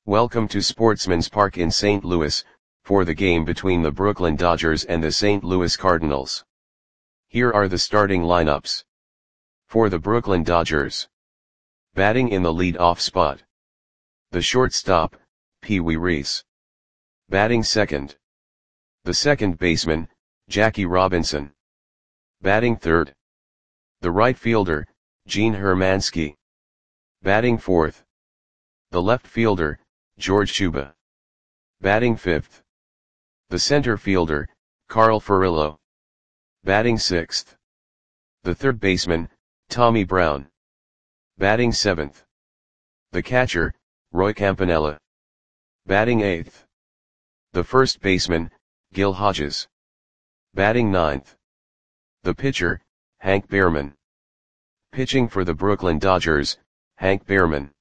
Welcome to Sportsman's Park in St. Louis, for the game between the Brooklyn Dodgers and the St. Louis Cardinals. Here are the starting lineups. For the Brooklyn Dodgers. Batting in the lead-off spot. The shortstop, Pee Wee Reese. Batting second. The second baseman, Jackie Robinson. Batting third. The right fielder, Gene Hermansky. Batting fourth. The left fielder, George Shuba. Batting fifth. The center fielder, Carl Furillo. Batting sixth. The third baseman, Tommy Brown. Batting seventh. The catcher, Roy Campanella. Batting eighth. The first baseman, Gil Hodges. Batting ninth. The pitcher, Hank Behrman. Pitching for the Brooklyn Dodgers, Hank Behrman.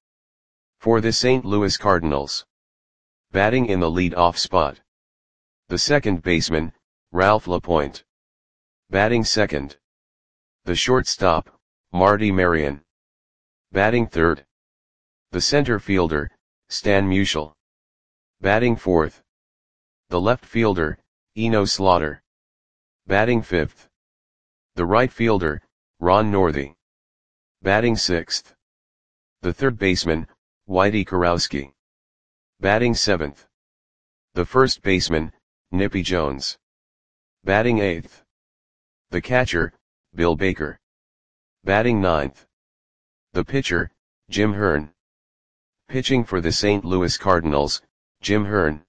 For the St. Louis Cardinals. Batting in the lead-off spot. The second baseman, Ralph LaPointe. Batting second. The shortstop, Marty Marion. Batting third. The center fielder, Stan Musial. Batting fourth. The left fielder, Eno Slaughter. Batting fifth. The right fielder, Ron Northey. Batting sixth. The third baseman, Whitey Kurowski. Batting seventh. The first baseman, Nippy Jones. Batting eighth. The catcher, Bill Baker. Batting ninth. The pitcher, Jim Hearn. Pitching for the St. Louis Cardinals, Jim Hearn.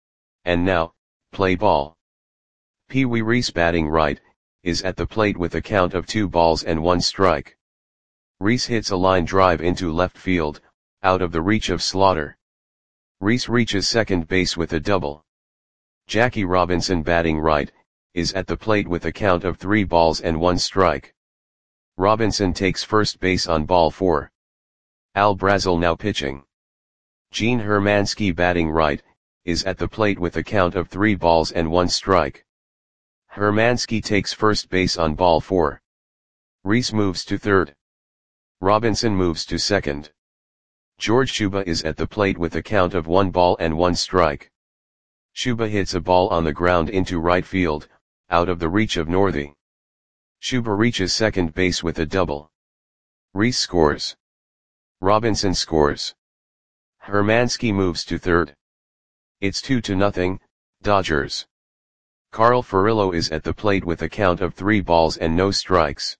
And now, play ball. Pee Wee Reese batting right, is at the plate with a count of 2-1 strike. Reese hits a line drive into left field, out of the reach of Slaughter. Reese reaches second base with a double. Jackie Robinson batting right, is at the plate with a count of 3-1 strike. Robinson takes first base on ball 4. Al Brazel now pitching. Gene Hermansky batting right, is at the plate with a count of 3-1 strike. Hermansky takes first base on ball 4. Reese moves to third. Robinson moves to second. George Shuba is at the plate with a count of 1-1 strike. Shuba hits a ball on the ground into right field, out of the reach of Northey. Shuba reaches second base with a double. Reese scores. Robinson scores. Hermansky moves to third. It's 2-0, Dodgers. Carl Furillo is at the plate with a count of 3 balls and no strikes.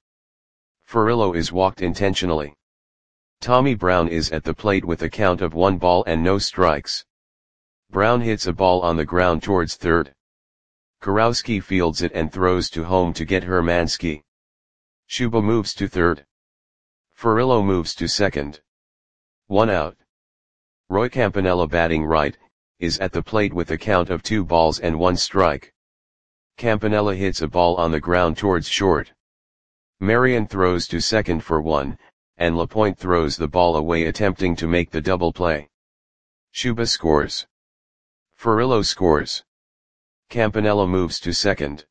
Furillo is walked intentionally. Tommy Brown is at the plate with a count of 1 ball and no strikes. Brown hits a ball on the ground towards third. Kurowski fields it and throws to home to get Hermansky. Shuba moves to third. Furillo moves to second. 1 out. Roy Campanella batting right, is at the plate with a count of 2-1 strike. Campanella hits a ball on the ground towards short. Marion throws to second for 1, and LaPointe throws the ball away attempting to make the double play. Shuba scores. Furillo scores. Campanella moves to second.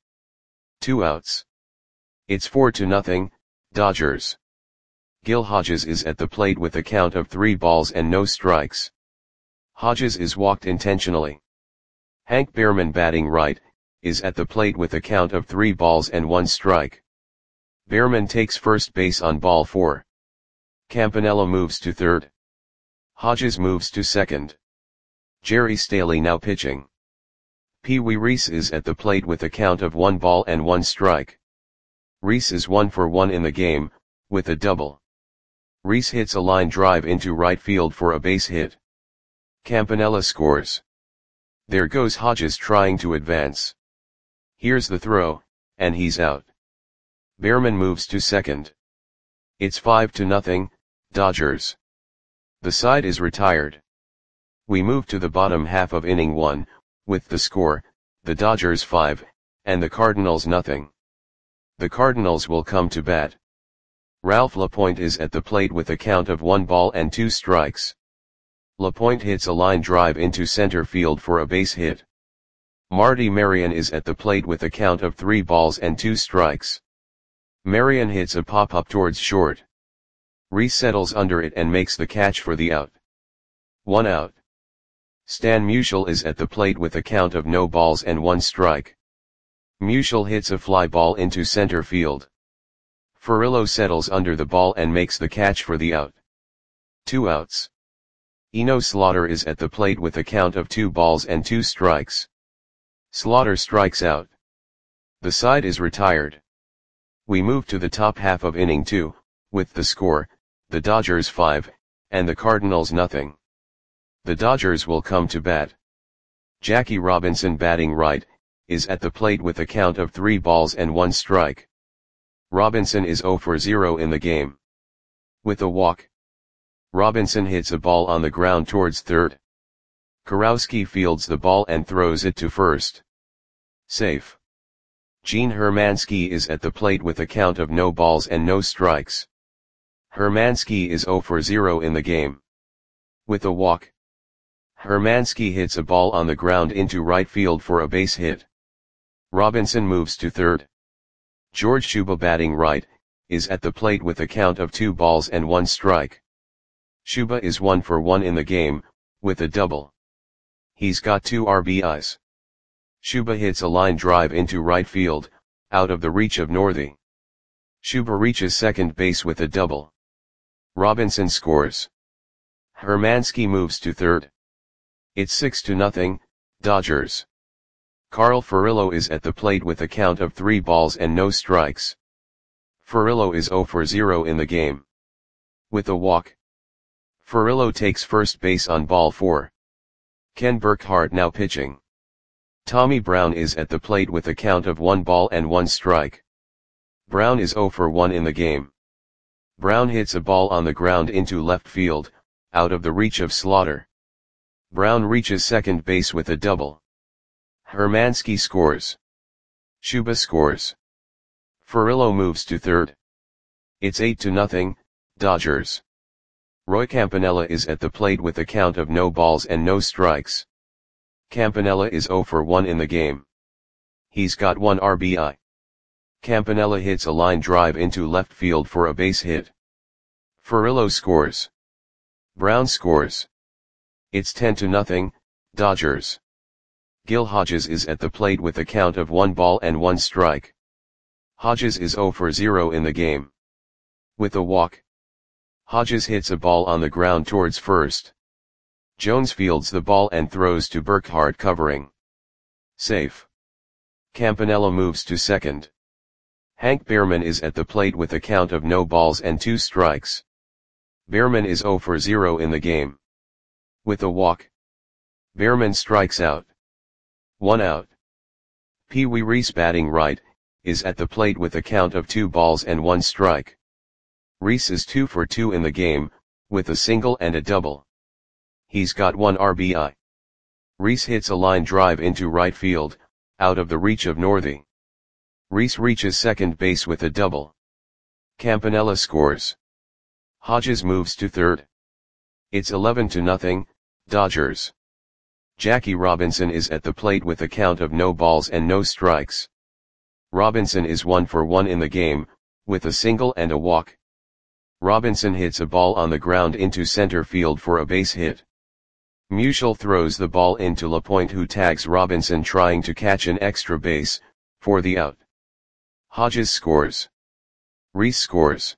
2 outs. It's 4-0, Dodgers. Gil Hodges is at the plate with a count of 3 balls and no strikes. Hodges is walked intentionally. Hank Behrman batting right, is at the plate with a count of 3-1 strike. Behrman takes first base on ball 4. Campanella moves to third. Hodges moves to second. Jerry Staley now pitching. Pee Wee Reese is at the plate with a count of 1-1 strike. Reese is 1 for 1 in the game, with a double. Reese hits a line drive into right field for a base hit. Campanella scores. There goes Hodges trying to advance. Here's the throw, and he's out. Behrman moves to second. It's 5-0, Dodgers. The side is retired. We move to the bottom half of inning 1, with the score, the Dodgers 5, and the Cardinals nothing. The Cardinals will come to bat. Ralph LaPointe is at the plate with a count of 1 ball and 2 strikes. LaPointe hits a line drive into center field for a base hit. Marty Marion is at the plate with a count of 3 balls and 2 strikes. Marion hits a pop-up towards short. Reese settles under it and makes the catch for the out. 1 out. Stan Musial is at the plate with a count of no balls and 1 strike. Musial hits a fly ball into center field. Furillo settles under the ball and makes the catch for the out. 2 outs. Eno Slaughter is at the plate with a count of 2 balls and 2 strikes. Slaughter strikes out. The side is retired. We move to the top half of inning 2, with the score, the Dodgers 5, and the Cardinals nothing. The Dodgers will come to bat. Jackie Robinson, batting right, is at the plate with a count of 3 balls and 1 strike. Robinson is 0 for 0 in the game. With a walk. Robinson hits a ball on the ground towards third. Kurowski fields the ball and throws it to first. Safe. Gene Hermansky is at the plate with a count of no balls and no strikes. Hermansky is 0 for 0 in the game. With a walk. Hermansky hits a ball on the ground into right field for a base hit. Robinson moves to third. George Shuba, batting right, is at the plate with a count of 2 balls and 1 strike. Shuba is 1 for 1 in the game, with a double. He's got 2 RBIs. Shuba hits a line drive into right field, out of the reach of Northey. Shuba reaches second base with a double. Robinson scores. Hermansky moves to third. It's 6-0, Dodgers. Carl Furillo is at the plate with a count of 3 balls and no strikes. Furillo is 0 for 0 in the game. With a walk. Furillo takes first base on ball 4. Ken Burkhart now pitching. Tommy Brown is at the plate with a count of 1 ball and 1 strike. Brown is 0 for 1 in the game. Brown hits a ball on the ground into left field, out of the reach of Slaughter. Brown reaches second base with a double. Hermansky scores. Shuba scores. Furillo moves to third. It's 8-0, Dodgers. Roy Campanella is at the plate with a count of no balls and no strikes. Campanella is 0 for 1 in the game. He's got 1 RBI. Campanella hits a line drive into left field for a base hit. Furillo scores. Brown scores. It's 10-0, Dodgers. Gil Hodges is at the plate with a count of 1 ball and 1 strike. Hodges is 0 for 0 in the game. With a walk. Hodges hits a ball on the ground towards first. Jones fields the ball and throws to Burkhart, covering. Safe. Campanella moves to second. Hank Behrman is at the plate with a count of no balls and 2 strikes. Behrman is 0 for 0 in the game. With a walk. Behrman strikes out. 1 out. Pee Wee Reese, batting right, is at the plate with a count of 2 balls and 1 strike. Reese is 2 for 2 in the game, with a single and a double. He's got 1 RBI. Reese hits a line drive into right field, out of the reach of Northey. Reese reaches second base with a double. Campanella scores. Hodges moves to third. It's 11-0, Dodgers. Jackie Robinson is at the plate with a count of no balls and no strikes. Robinson is 1 for 1 in the game, with a single and a walk. Robinson hits a ball on the ground into center field for a base hit. Musial throws the ball into Lapointe, who tags Robinson trying to catch an extra base, for the out. Hodges scores. Reese scores.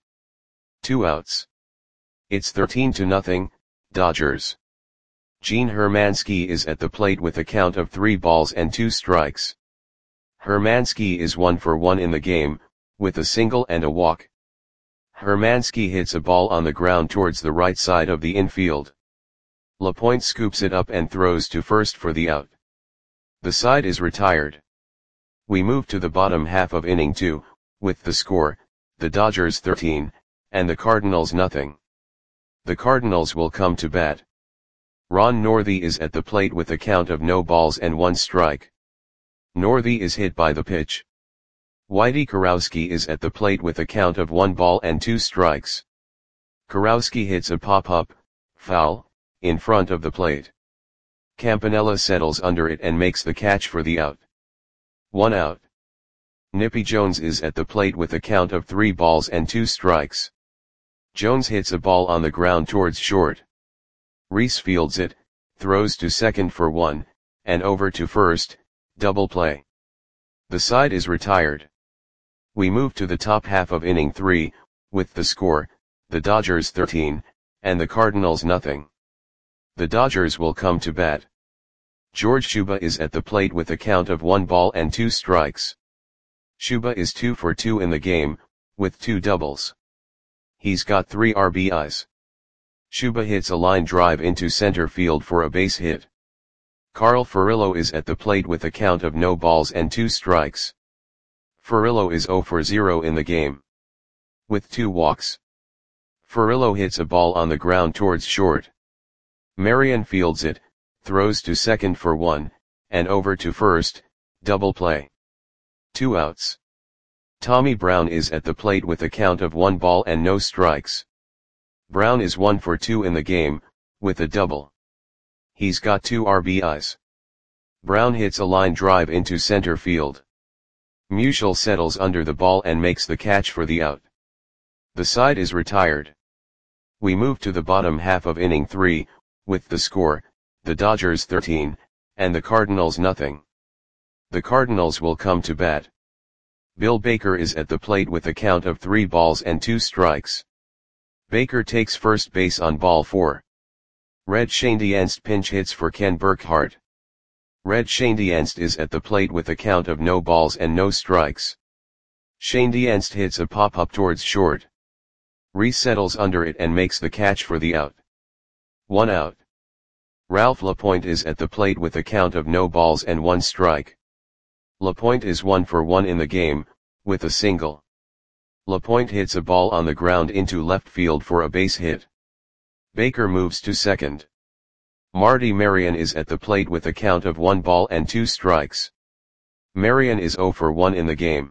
2 outs. It's 13-0, Dodgers. Gene Hermansky is at the plate with a count of 3 balls and 2 strikes. Hermansky is 1 for 1 in the game, with a single and a walk. Hermansky hits a ball on the ground towards the right side of the infield. Lapointe scoops it up and throws to first for the out. The side is retired. We move to the bottom half of inning 2, with the score, the Dodgers 13, and the Cardinals nothing. The Cardinals will come to bat. Ron Northey is at the plate with a count of no balls and 1 strike. Northey is hit by the pitch. Whitey Kurowski is at the plate with a count of 1 ball and 2 strikes. Kurowski hits a pop-up, foul, in front of the plate. Campanella settles under it and makes the catch for the out. 1 out. Nippy Jones is at the plate with a count of 3 balls and 2 strikes. Jones hits a ball on the ground towards short. Reese fields it, throws to second for 1, and over to first, double play. The side is retired. We move to the top half of inning 3, with the score, the Dodgers 13, and the Cardinals nothing. The Dodgers will come to bat. George Shuba is at the plate with a count of 1 ball and 2 strikes. Shuba is 2 for 2 in the game, with 2 doubles. He's got 3 RBIs. Shuba hits a line drive into center field for a base hit. Carl Furillo is at the plate with a count of no balls and 2 strikes. Furillo is 0 for 0 in the game, with 2 walks. Furillo hits a ball on the ground towards short. Marion fields it, throws to second for 1, and over to first, double play. 2 outs. Tommy Brown is at the plate with a count of 1 ball and no strikes. Brown is 1 for 2 in the game, with a double. He's got 2 RBIs. Brown hits a line drive into center field. Musial settles under the ball and makes the catch for the out. The side is retired. We move to the bottom half of inning 3, with the score, the Dodgers 13, and the Cardinals nothing. The Cardinals will come to bat. Bill Baker is at the plate with a count of 3 balls and 2 strikes. Baker takes first base on ball 4. Red Schoendienst pinch hits for Ken Burkhart. Red Schoendienst is at the plate with a count of no balls and no strikes. Schoendienst hits a pop-up towards short. Reese settles under it and makes the catch for the out. 1 out. Ralph LaPointe is at the plate with a count of no balls and 1 strike. LaPointe is 1 for 1 in the game, with a single. LaPointe hits a ball on the ground into left field for a base hit. Baker moves to second. Marty Marion is at the plate with a count of 1 ball and 2 strikes. Marion is 0 for 1 in the game.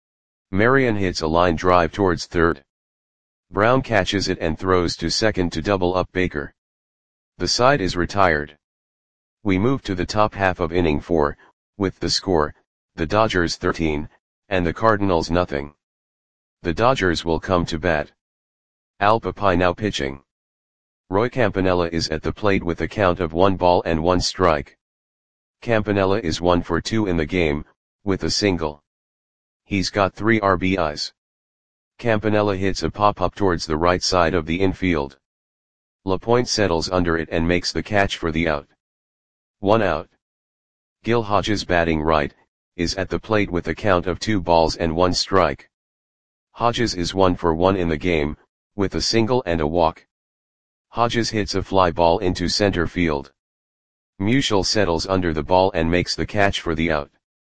Marion hits a line drive towards third. Brown catches it and throws to second to double up Baker. The side is retired. We move to the top half of inning 4, with the score, the Dodgers 13, and the Cardinals nothing. The Dodgers will come to bat. Al Papai now pitching. Roy Campanella is at the plate with a count of 1 ball and 1 strike. Campanella is 1 for 2 in the game, with a single. He's got 3 RBIs. Campanella hits a pop-up towards the right side of the infield. LaPointe settles under it and makes the catch for the out. 1 out. Gil Hodges batting right, is at the plate with a count of 2 balls and 1 strike. Hodges is 1 for 1 in the game, with a single and a walk. Hodges hits a fly ball into center field. Musial settles under the ball and makes the catch for the out.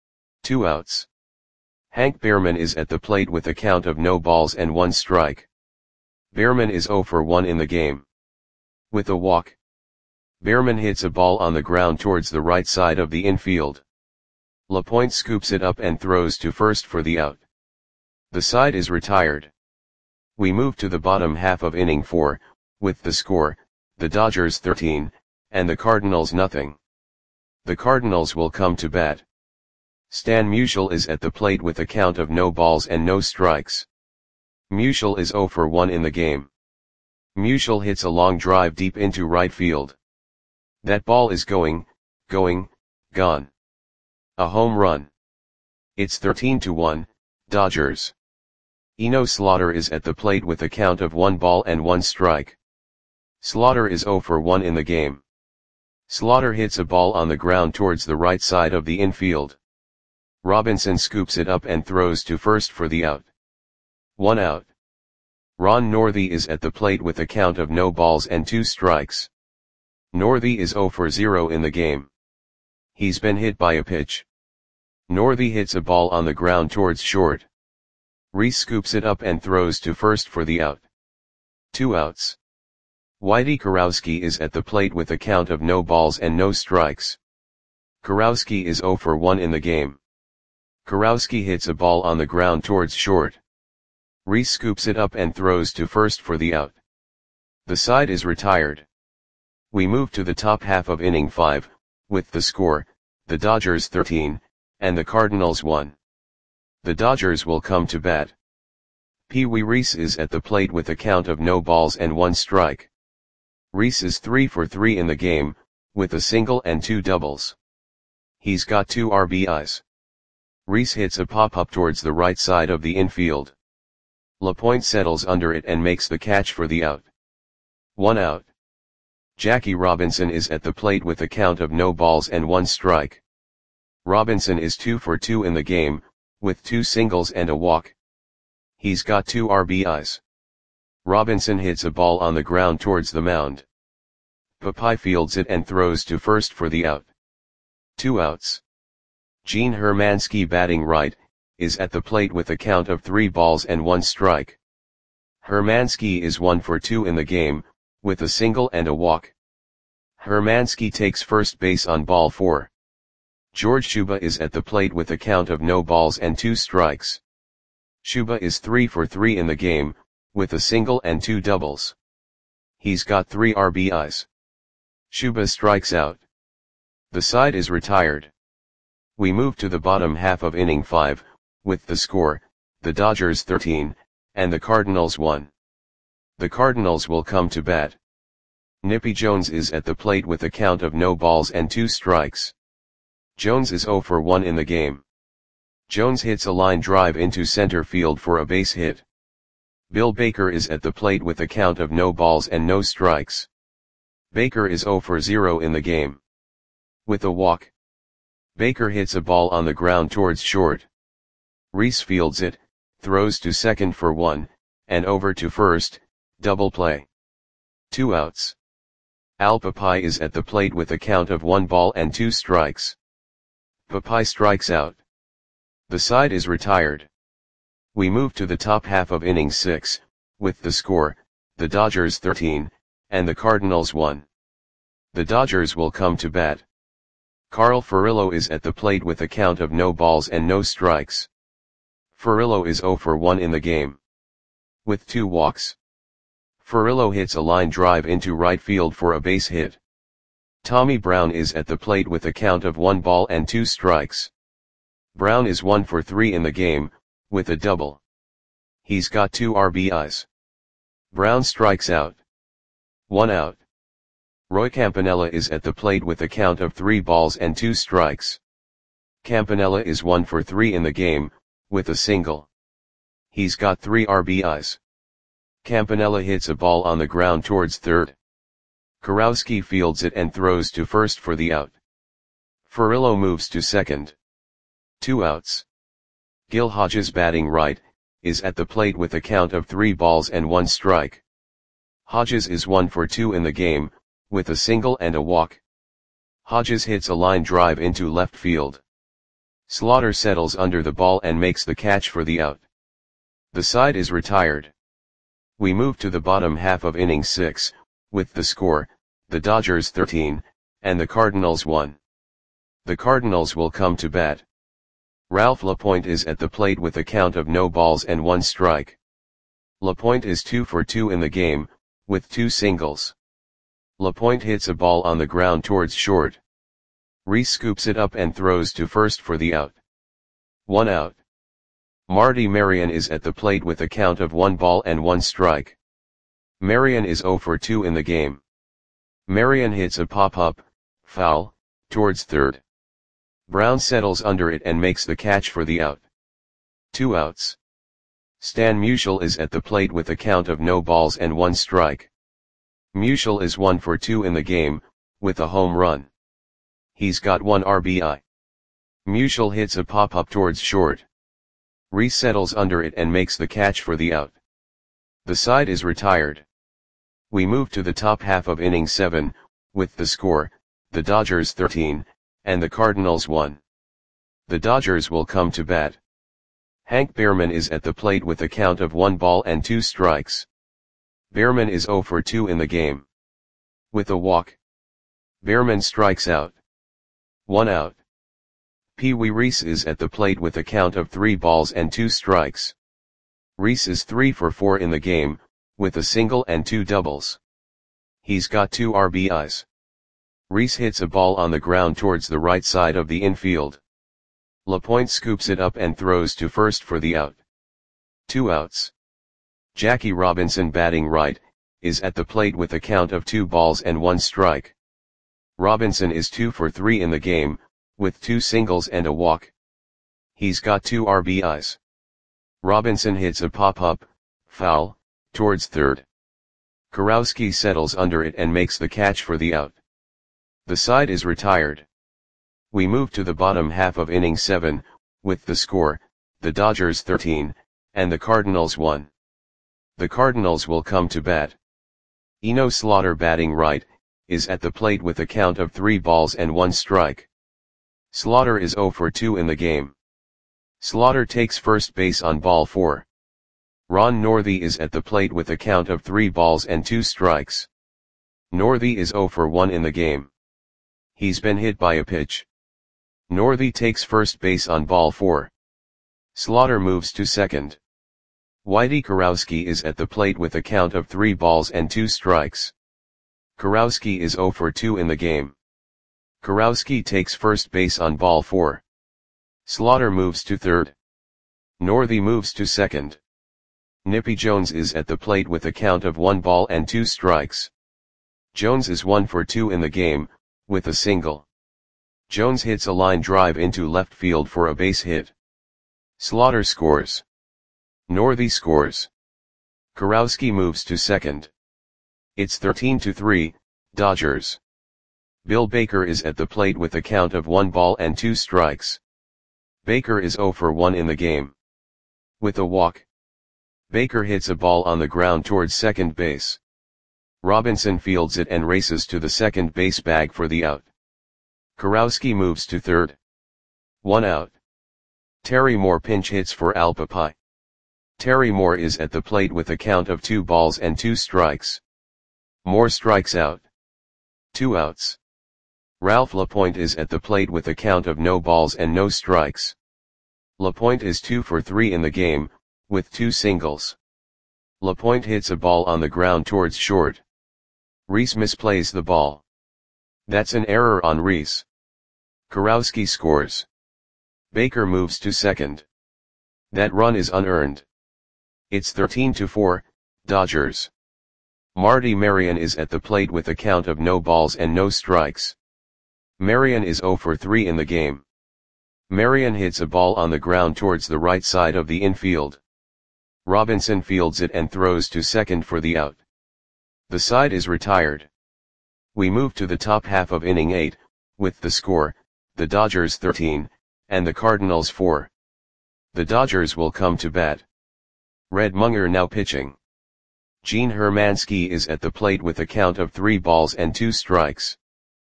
2 outs. Hank Behrman is at the plate with a count of no balls and 1 strike. Behrman is 0 for 1 in the game, with a walk. Behrman hits a ball on the ground towards the right side of the infield. LaPointe scoops it up and throws to first for the out. The side is retired. We move to the bottom half of inning 4, with the score, the Dodgers 13, and the Cardinals nothing. The Cardinals will come to bat. Stan Musial is at the plate with a count of no balls and no strikes. Musial is 0 for 1 in the game. Musial hits a long drive deep into right field. That ball is gone. A home run. It's 13-1, Dodgers. Eno Slaughter is at the plate with a count of 1 ball and 1 strike. Slaughter is 0 for 1 in the game. Slaughter hits a ball on the ground towards the right side of the infield. Robinson scoops it up and throws to first for the out. 1 out. Ron Northey is at the plate with a count of no balls and 2 strikes. Northey is 0 for 0 in the game. He's been hit by a pitch. Northey hits a ball on the ground towards short. Reese scoops it up and throws to first for the out. 2 outs. Whitey Kurowski is at the plate with a count of no balls and no strikes. Kurowski is 0 for 1 in the game. Kurowski hits a ball on the ground towards short. Reese scoops it up and throws to first for the out. The side is retired. We move to the top half of inning 5, with the score, the Dodgers 13, and the Cardinals 1. The Dodgers will come to bat. Pee Wee Reese is at the plate with a count of no balls and 1 strike. Reese is 3 for 3 in the game, with a single and 2 doubles. He's got 2 RBIs. Rhys hits a pop-up towards the right side of the infield. LaPointe settles under it and makes the catch for the out. 1 out. Jackie Robinson is at the plate with a count of no balls and 1 strike. Robinson is 2 for 2 in the game, with 2 singles and a walk. He's got 2 RBIs. Robinson hits a ball on the ground towards the mound. Popeye fields it and throws to first for the out. 2 outs. Gene Hermansky, batting right, is at the plate with a count of 3 balls and 1 strike. Hermansky is 1 for 2 in the game, with a single and a walk. Hermansky takes first base on ball 4. George Shuba is at the plate with a count of no balls and 2 strikes. Shuba is 3 for 3 in the game, with a single and 2 doubles. He's got 3 RBIs. Shuba strikes out. The side is retired. We move to the bottom half of inning 5, with the score, the Dodgers 13, and the Cardinals 1. The Cardinals will come to bat. Nippy Jones is at the plate with a count of no balls and 2 strikes. Jones is 0 for 1 in the game. Jones hits a line drive into center field for a base hit. Bill Baker is at the plate with a count of no balls and no strikes. Baker is 0 for 0 in the game. With a walk. Baker hits a ball on the ground towards short. Rhys fields it, throws to second for 1, and over to first, double play. 2 outs. Al Popeye is at the plate with a count of 1 ball and 2 strikes. Popeye strikes out. The side is retired. We move to the top half of inning 6, with the score, the Dodgers 13, and the Cardinals 1. The Dodgers will come to bat. Carl Furillo is at the plate with a count of no balls and no strikes. Furillo is 0 for 1 in the game. With 2 walks. Furillo hits a line drive into right field for a base hit. Tommy Brown is at the plate with a count of 1 ball and 2 strikes. Brown is 1 for 3 in the game, with a double. He's got 2 RBIs. Brown strikes out. 1 out. Roy Campanella is at the plate with a count of 3 balls and 2 strikes. Campanella is 1 for 3 in the game, with a single. He's got 3 RBIs. Campanella hits a ball on the ground towards third. Kurowski fields it and throws to first for the out. Furillo moves to second. 2 outs. Gil Hodges, batting right, is at the plate with a count of 3 balls and 1 strike. Hodges is 1 for 2 in the game, with a single and a walk. Hodges hits a line drive into left field. Slaughter settles under the ball and makes the catch for the out. The side is retired. We move to the bottom half of inning 6, with the score, the Dodgers 13, and the Cardinals 1. The Cardinals will come to bat. Ralph LaPointe is at the plate with a count of no balls and 1 strike. LaPointe is 2 for 2 in the game, with 2 singles. LaPointe hits a ball on the ground towards short. Rhys scoops it up and throws to first for the out. 1 out. Marty Marion is at the plate with a count of 1 ball and 1 strike. Marion is 0 for 2 in the game. Marion hits a pop-up, foul, towards third. Brown settles under it and makes the catch for the out. 2 outs. Stan Musial is at the plate with a count of no balls and 1 strike. Musial is 1 for 2 in the game, with a home run. He's got 1 RBI. Musial hits a pop-up towards short. Rhys settles under it and makes the catch for the out. The side is retired. We move to the top half of inning 7, with the score, the Dodgers 13, and the Cardinals 1. The Dodgers will come to bat. Hank Behrman is at the plate with a count of 1 ball and 2 strikes. Behrman is 0 for 2 in the game. With a walk. Behrman strikes out. 1 out. Pee Wee Reese is at the plate with a count of 3 balls and 2 strikes. Reese is 3 for 4 in the game, with a single and 2 doubles. He's got 2 RBIs. Reese hits a ball on the ground towards the right side of the infield. LaPointe scoops it up and throws to first for the out. 2 outs. Jackie Robinson, batting right, is at the plate with a count of 2 balls and 1 strike. Robinson is 2 for 3 in the game, with 2 singles and a walk. He's got 2 RBIs. Robinson hits a pop-up, foul, towards third. Kurowski settles under it and makes the catch for the out. The side is retired. We move to the bottom half of inning 7, with the score, the Dodgers 13, and the Cardinals 1. The Cardinals will come to bat. Eno Slaughter, batting right, is at the plate with a count of 3 balls and 1 strike. Slaughter is 0 for 2 in the game. Slaughter takes first base on ball 4. Ron Northey is at the plate with a count of 3 balls and 2 strikes. Northey is 0 for 1 in the game. He's been hit by a pitch. Northey takes first base on ball 4. Slaughter moves to second. Whitey Kurowski is at the plate with a count of 3 balls and 2 strikes. Kurowski is 0 for 2 in the game. Kurowski takes first base on ball 4. Slaughter moves to third. Northey moves to second. Nippy Jones is at the plate with a count of 1 ball and 2 strikes. Jones is 1 for 2 in the game, with a single. Jones hits a line drive into left field for a base hit. Slaughter scores. Northey scores. Kurowski moves to second. It's 13-3, Dodgers. Bill Baker is at the plate with a count of 1 ball and 2 strikes. Baker is 0 for 1 in the game. With a walk. Baker hits a ball on the ground towards second base. Robinson fields it and races to the second base bag for the out. Kurowski moves to third. 1 out. Terry Moore pinch hits for Al Papai. Terry Moore is at the plate with a count of 2 balls and 2 strikes. Moore strikes out. 2 outs. Ralph LaPointe is at the plate with a count of no balls and no strikes. LaPointe is 2 for 3 in the game, with 2 singles. LaPointe hits a ball on the ground towards short. Reese misplays the ball. That's an error on Reese. Kurowski scores. Baker moves to second. That run is unearned. It's 13-4, Dodgers. Marty Marion is at the plate with a count of no balls and no strikes. Marion is 0 for 3 in the game. Marion hits a ball on the ground towards the right side of the infield. Robinson fields it and throws to second for the out. The side is retired. We move to the top half of inning 8, with the score, the Dodgers 13, and the Cardinals 4. The Dodgers will come to bat. Red Munger now pitching. Gene Hermansky is at the plate with a count of 3 balls and 2 strikes.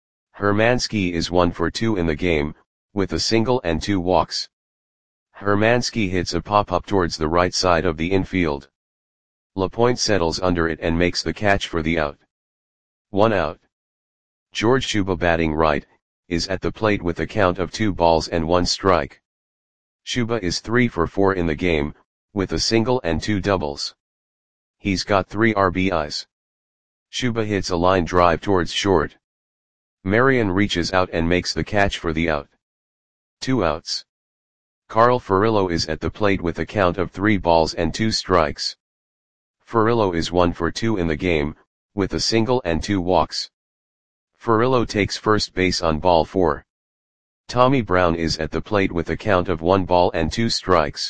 Hermansky is 1 for 2 in the game, with a single and 2 walks. Hermansky hits a pop-up towards the right side of the infield. LaPointe settles under it and makes the catch for the out. 1 out. George Shuba, batting right, is at the plate with a count of 2 balls and 1 strike. Shuba is 3 for 4 in the game, with a single and 2 doubles. He's got 3 RBIs. Shuba hits a line drive towards short. Marion reaches out and makes the catch for the out. 2 outs. Carl Furillo is at the plate with a count of 3 balls and 2 strikes. Furillo is 1 for 2 in the game, with a single and 2 walks. Furillo takes first base on ball 4. Tommy Brown is at the plate with a count of 1 ball and 2 strikes.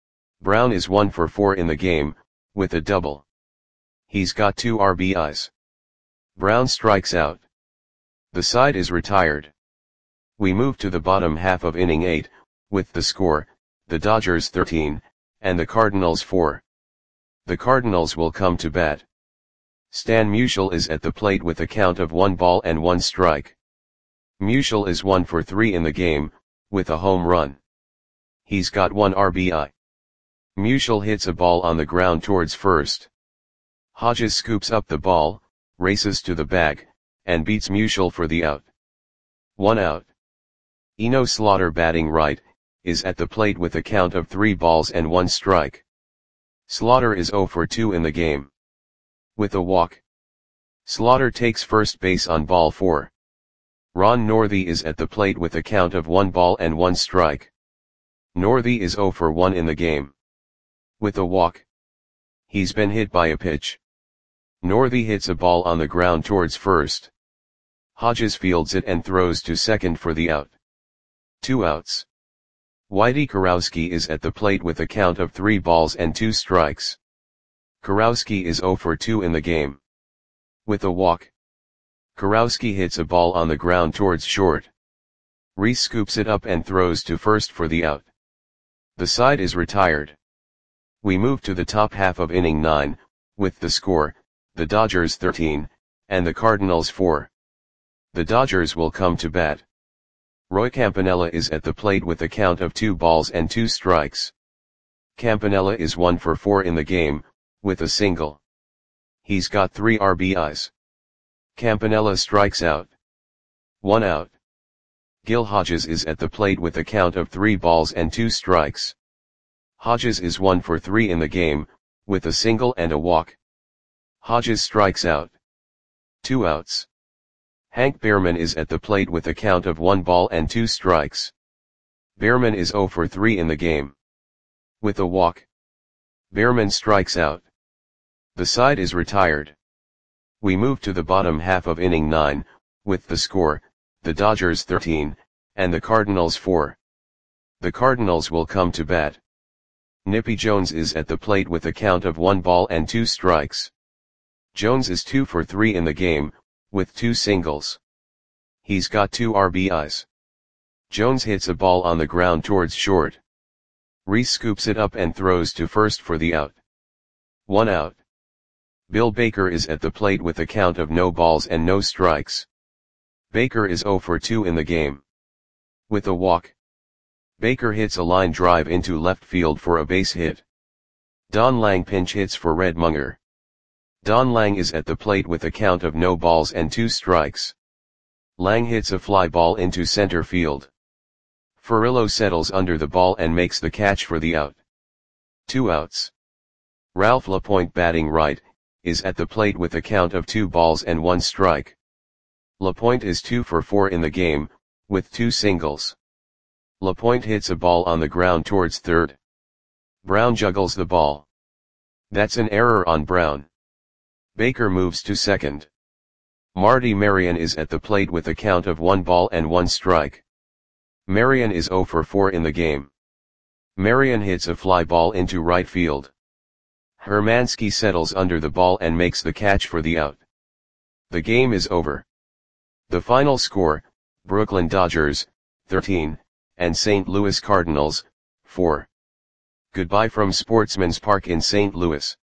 Brown is 1 for 4 in the game, with a double. He's got 2 RBIs. Brown strikes out. The side is retired. We move to the bottom half of inning 8, with the score, the Dodgers 13, and the Cardinals 4. The Cardinals will come to bat. Stan Musial is at the plate with a count of 1 ball and 1 strike. Musial is 1 for 3 in the game, with a home run. He's got 1 RBI. Musial hits a ball on the ground towards first. Hodges scoops up the ball, races to the bag, and beats Musial for the out. 1 out. Eno Slaughter, batting right, is at the plate with a count of 3 balls and 1 strike. Slaughter is 0 for 2 in the game. With a walk. Slaughter takes first base on ball 4. Ron Northey is at the plate with a count of 1 ball and 1 strike. Northey is 0 for 1 in the game. With a walk. He's been hit by a pitch. Northey hits a ball on the ground towards first. Hodges fields it and throws to second for the out. 2 outs. Whitey Kurowski is at the plate with a count of 3 balls and 2 strikes. Kurowski is 0 for 2 in the game. With a walk. Kurowski hits a ball on the ground towards short. Reese scoops it up and throws to first for the out. The side is retired. We move to the top half of inning 9, with the score, the Dodgers 13, and the Cardinals 4. The Dodgers will come to bat. Roy Campanella is at the plate with a count of 2 balls and 2 strikes. Campanella is 1 for 4 in the game, with a single. He's got 3 RBIs. Campanella strikes out. 1 out. Gil Hodges is at the plate with a count of 3 balls and 2 strikes. Hodges is 1 for 3 in the game, with a single and a walk. Hodges strikes out. 2 outs. Hank Behrman is at the plate with a count of 1 ball and 2 strikes. Behrman is 0 for 3 in the game. With a walk. Behrman strikes out. The side is retired. We move to the bottom half of inning 9, with the score, the Dodgers 13, and the Cardinals 4. The Cardinals will come to bat. Nippy Jones is at the plate with a count of 1 ball and 2 strikes. Jones is 2 for 3 in the game, with 2 singles. He's got 2 RBIs. Jones hits a ball on the ground towards short. Reese scoops it up and throws to first for the out. 1 out. Bill Baker is at the plate with a count of no balls and no strikes. Baker is 0 for 2 in the game. With a walk. Baker hits a line drive into left field for a base hit. Don Lang pinch hits for Red Munger. Don Lang is at the plate with a count of no balls and 2 strikes. Lang hits a fly ball into center field. Furillo settles under the ball and makes the catch for the out. 2 outs. Ralph LaPointe, batting right, is at the plate with a count of 2 balls and 1 strike. LaPointe is 2 for 4 in the game, with 2 singles. LaPointe hits a ball on the ground towards third. Brown juggles the ball. That's an error on Brown. Baker moves to second. Marty Marion is at the plate with a count of 1 ball and 1 strike. Marion is 0 for 4 in the game. Marion hits a fly ball into right field. Hermansky settles under the ball and makes the catch for the out. The game is over. The final score, Brooklyn Dodgers, 13, and St. Louis Cardinals, 4. Goodbye from Sportsman's Park in St. Louis.